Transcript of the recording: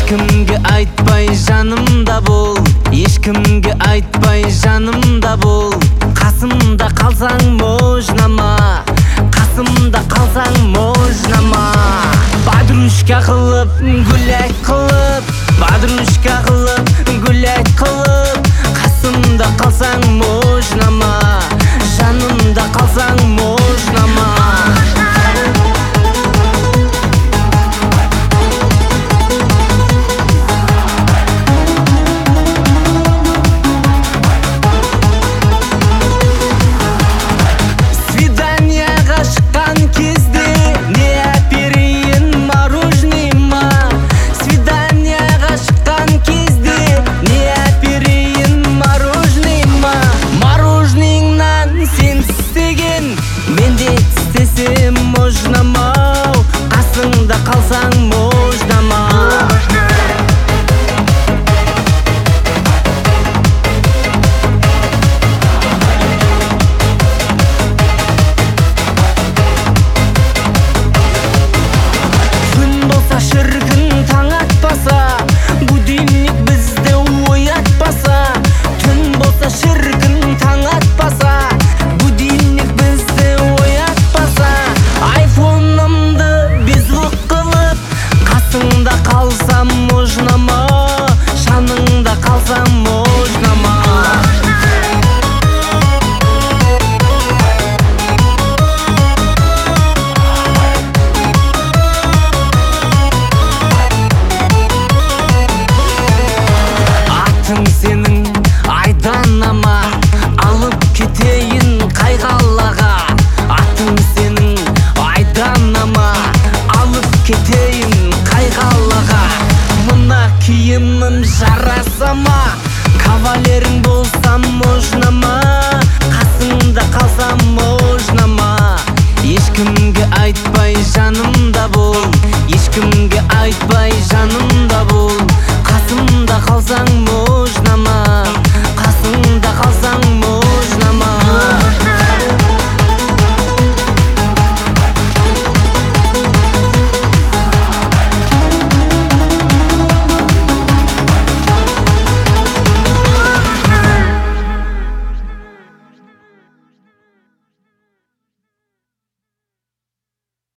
ешкімге айтпай жанымда бол, ешкімге айтпай жанымда бол. Қасымда қалсаң можнама, қасымда қалсаң можнама. Подружка қылып, гулять қылып, подружка қылып, гулять қылып. Қасымда қалсаң можнама, жанымда қалсаң можнама. Можнама, қасыңда қалсаң можнама. Күн болса шіркін таң атпаса, будильник бізді оятпаса. Түн болса шіркін таң атпаса, будильник бізді оятпаса. Айфонымды безлік қылып, қасыңда қалсам можнама, жаныңда қалсам можнама. Атың сенің айданама, алып кетейін қай қалаға. Атың сенің айданама, алып кетейін қай қалаға. Мына киімім жараса ма, кавалерің болсам можнама, қасыңда қалсам можнама. Ешкімге айтпай жанымда бол, ешкімге айтпай жанымда бол. Қасымда қалсаң можнама.